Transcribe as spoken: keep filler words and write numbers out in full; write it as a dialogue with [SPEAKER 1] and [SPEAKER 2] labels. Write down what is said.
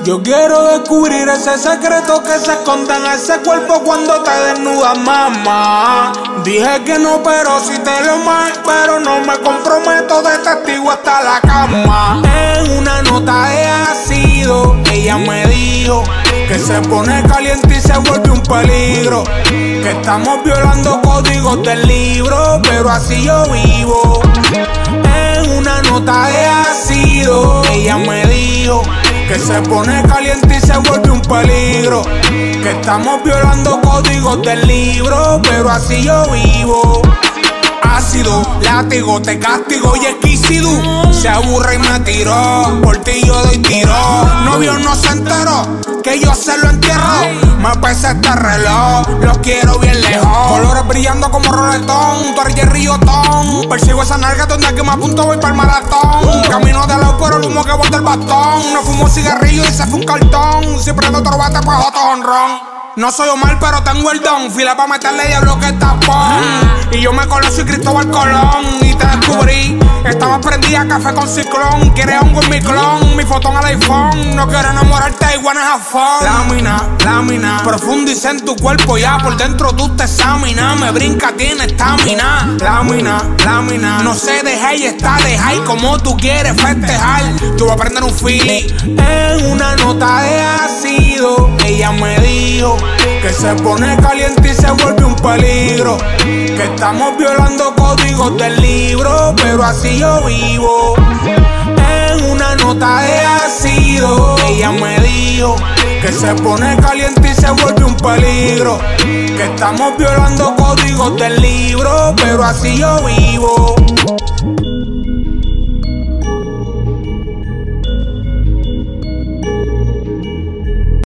[SPEAKER 1] Yo quiero descubrir ese secreto que se esconde en ese cuerpo cuando te desnudas, mamá. Dije que no, pero si te lo más, pero no me comprometo de testigo hasta la cama. En una nota de ácido, ella me dijo que se pone caliente y se vuelve un peligro, que estamos violando códigos del libro, pero así yo vivo. En una nota de ácido, ella me dijo que se pone caliente y se vuelve un peligro, que estamos violando códigos del libro, pero así yo vivo. Ácido, látigo, te castigo y exquisito. Se aburre y me tiró, por ti yo doy tiro. Novio no se enteró que yo se lo entierro. Me pesa este reloj, los quiero bien lejos. Colores brillando como roletón, tú eres Jerry Otón. Persigo esa nalga donde que me apunto voy para el maratón. Camino de lado por el humo que bota el bastón. No fumo cigarrillo y se fue un cartón. Si prendo otro bate pues otro honrón. No soy Omar, pero tengo el don. Fila pa' meterle diablo que tapón. Y yo me conocí Cristóbal Colón y te descubrí. Estaba prendida café con ciclón. Quieres hongo en mi clon, mi fotón al iPhone. No quiero enamorarte, igual es a fun. Lámina, lámina, profundice en tu cuerpo ya. Por dentro tú te examinas. Me brinca, tiene estamina. Lámina, lámina, no se deja y está deja. Y como tú quieres festejar, yo voy a prender un fili. En una nota de ácido, ella me dijo que se pone caliente y se vuelve un peligro, que estamos violando códigos del libro, pero así yo vivo. En una nota de ácido, ella me dijo que se pone caliente y se vuelve un peligro, que estamos violando códigos del libro, pero así yo vivo.